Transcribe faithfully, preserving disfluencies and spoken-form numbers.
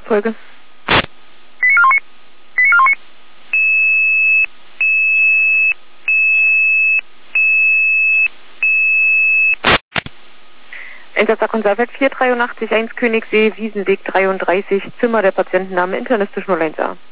Folge. Einsatzer Konservet vier drei acht eins Königssee, Wiesenweg dreiunddreißig, Zimmer der Patientenname internistisch null eins a.